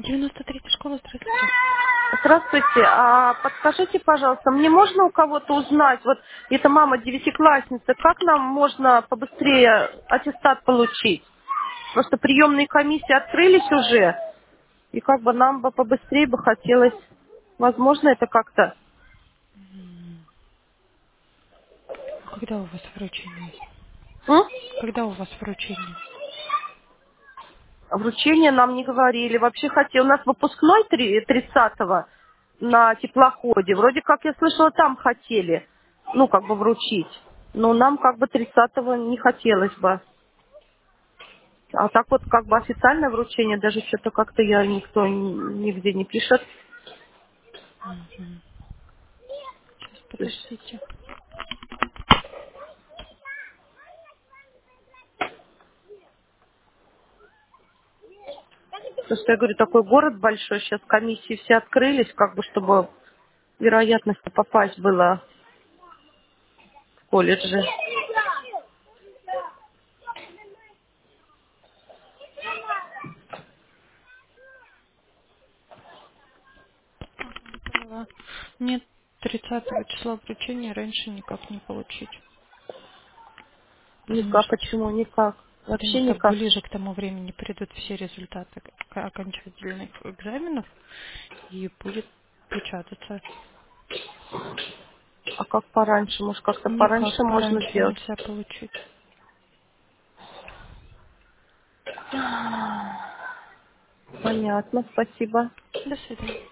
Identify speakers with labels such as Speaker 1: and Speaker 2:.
Speaker 1: 93-я школа, здравствуйте.
Speaker 2: Здравствуйте. А подскажите, пожалуйста, мне можно у кого-то узнать, вот это мама девятиклассница, как нам можно побыстрее аттестат получить? Просто приемные комиссии открылись уже, и как бы нам бы побыстрее бы хотелось, возможно, это как-то.
Speaker 1: Когда у вас вручение?
Speaker 2: М?
Speaker 1: Когда у вас вручение?
Speaker 2: Вручение нам не говорили. Вообще хотел, у нас выпускной 30-го на теплоходе. Вроде как я слышала, там хотели, ну, как бы вручить. Но нам как бы 30-го не хотелось бы. А так вот как бы официальное вручение, даже что-то как-то я никто нигде не пишет.
Speaker 1: Мгм. Сейчас,
Speaker 2: То есть,
Speaker 1: подождите.
Speaker 2: потому что я говорю, такой город большой, сейчас комиссии все открылись, как бы чтобы вероятность попасть было в колледже.
Speaker 1: Поняла. Нет, 30 числа вручения раньше никак не получить. Потому
Speaker 2: Никак,
Speaker 1: что,
Speaker 2: почему никак?
Speaker 1: потому
Speaker 2: Вообще
Speaker 1: что
Speaker 2: никак.
Speaker 1: ближе к тому времени придут все результаты окончательных экзаменов и будет печататься.
Speaker 2: А как пораньше? Может, как-то пораньше
Speaker 1: Никак
Speaker 2: можно
Speaker 1: пораньше
Speaker 2: сделать?
Speaker 1: нельзя получить.
Speaker 2: Понятно, спасибо.
Speaker 1: До свидания.